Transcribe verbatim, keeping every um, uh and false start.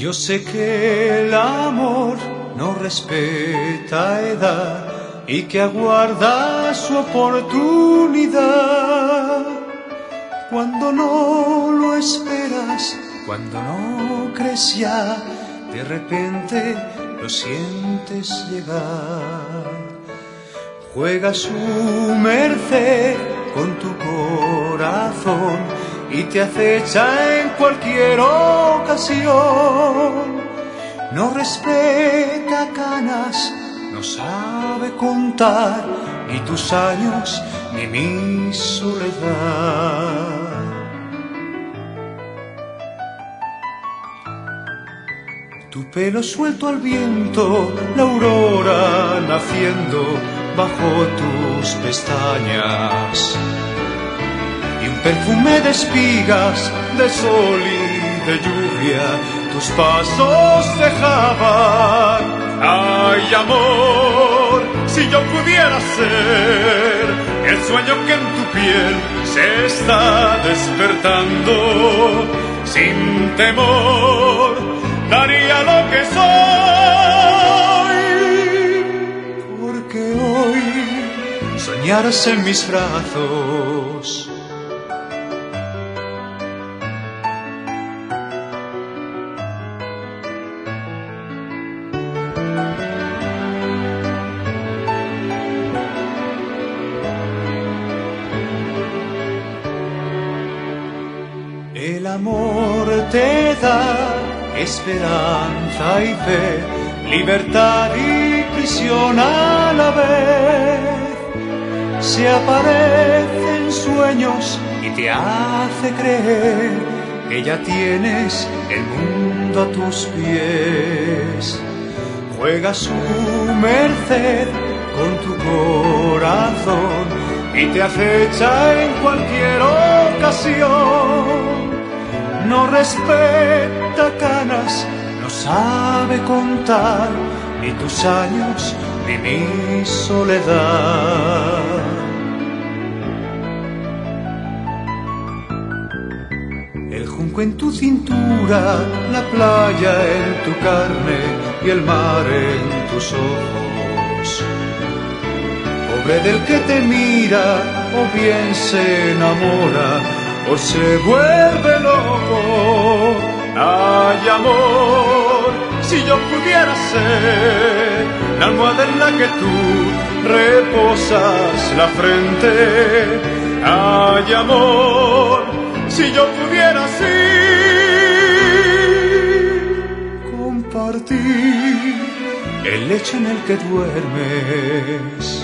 Yo sé que el amor no respeta edad y que aguarda su oportunidad. Cuando no lo esperas, cuando no crees ya, de repente lo sientes llegar. Juega su merced con tu corazón y te acecha en cualquier ocasión. No respeta canas, no sabe contar ni tus años ni mi soledad. Tu pelo suelto al viento, la aurora naciendo bajo tus pestañas, y un perfume de espigas, de sol y de lluvia tus pasos dejaban. Ay, amor, si yo pudiera ser el sueño que en tu piel se está despertando, sin temor daría lo que soy, porque hoy soñarás en mis brazos. El amor te da esperanza y fe, libertad y prisión a la vez. Se aparece en sueños y te hace creer que ya tienes el mundo a tus pies. Juega su merced con tu corazón y te acecha en cualquier ocasión. No respeta canas, no sabe contar ni tus años ni mi soledad. El junco en tu cintura, la playa en tu carne y el mar en tus ojos. Pobre del que te mira o bien se enamora o se vuelve loco. Ay, amor, si yo pudiera ser la almohada en la que tú reposas la frente. Ay, amor, si yo pudiera así compartir el lecho en el que duermes.